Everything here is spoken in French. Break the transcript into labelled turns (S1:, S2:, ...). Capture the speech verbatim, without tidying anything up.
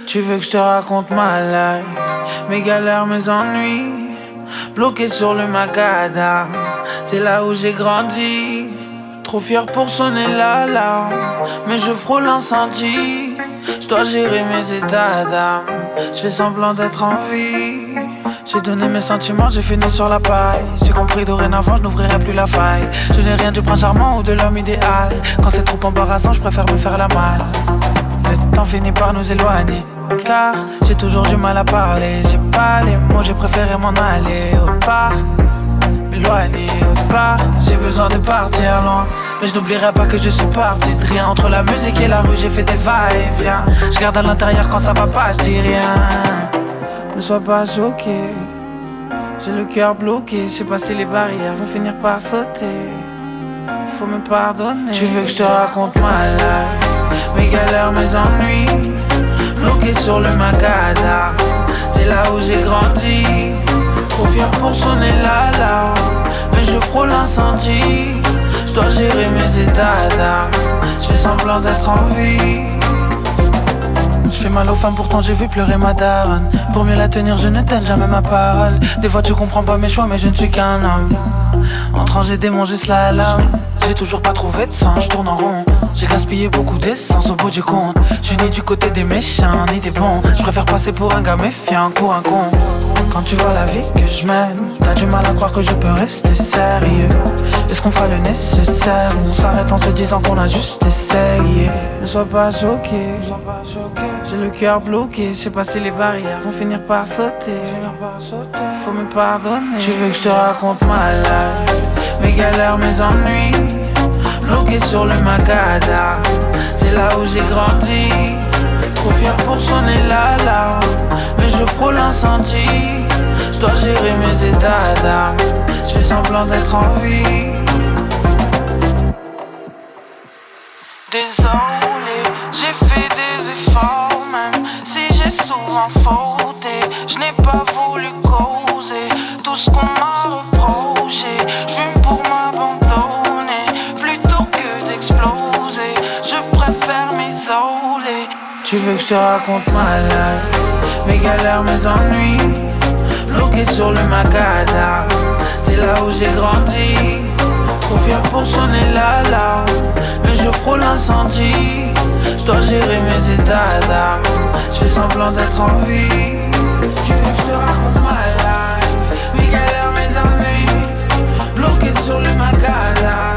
S1: Tu veux que je te raconte ma life, mes galères, mes ennuis, bloqué sur le macadam, c'est là où j'ai grandi. Trop fier pour sonner l'alarme, mais je frôle l'incendie. Je dois gérer mes états d'âme, je fais semblant d'être en vie. J'ai donné mes sentiments, j'ai fini sur la paille. J'ai compris dorénavant, je n'ouvrirai plus la faille. Je n'ai rien du prince charmant ou de l'homme idéal. Quand c'est trop embarrassant, je préfère me faire la malle. Le temps finit par nous éloigner, car j'ai toujours du mal à parler. J'ai pas les mots, j'ai préféré m'en aller autre part, m'éloigner autre part. J'ai besoin de partir loin, mais je n'oublierai pas que je suis parti de rien. Entre la musique et la rue, j'ai fait des va-et-vient. Je garde à l'intérieur quand ça va pas, je dis rien. Ne sois pas choqué, j'ai le cœur bloqué. Je sais pas si les barrières vont finir par sauter. Faut me pardonner. Tu veux que je te raconte ma life, mes galères, mes ennuis, bloqué sur le macadam, c'est là où j'ai grandi. Trop fier pour sonner l'alarme, mais je frôle l'incendie. Je dois gérer mes états d'âme, je fais semblant d'être en vie. Je fais mal aux femmes, pourtant j'ai vu pleurer ma daronne. Pour mieux la tenir, je ne donne jamais ma parole. Des fois tu comprends pas mes choix, mais je ne suis qu'un homme. Entrant j'ai démangé slalom. J'ai toujours pas trouvé de sens, je tourne en rond. J'ai gaspillé beaucoup d'essence au bout du compte. Je suis ni du côté des méchants ni des bons. Je préfère passer pour un gars méfiant que pour un con. Quand tu vois la vie que je mène, t'as du mal à croire que je peux rester sérieux. Est-ce qu'on fera le nécessaire ou on s'arrête en se disant qu'on a juste essayé? Ne sois pas choqué, j'ai le cœur bloqué. Je sais pas si les barrières vont finir par sauter. Faut me pardonner. Tu veux que je te raconte ma life, mes galères, mes ennuis, bloqué sur le macadam, c'est là où j'ai grandi. Trop fier pour sonner l'alarme, mais je frôle l'incendie. Je dois gérer mes états d'âme, je fais semblant d'être en vie. Désolé, j'ai fait des efforts, même si j'ai souvent fauté. Je n'ai pas voulu causer tout ce qu'on m'a reproché. Je fume pour m'abandonner plutôt que d'exploser. Je préfère m'isoler. Tu veux que je te raconte ma life, mes galères, mes ennuis, bloqué sur le macadam, c'est là où j'ai grandi. Trop fier pour sonner l'alarme, mais je frôle l'incendie. Je dois gérer mes états d'âme, je fais semblant d'être en vie. Tu veux que je te raconte ma life, mes galères, mes ennuis, bloqué sur le macadam,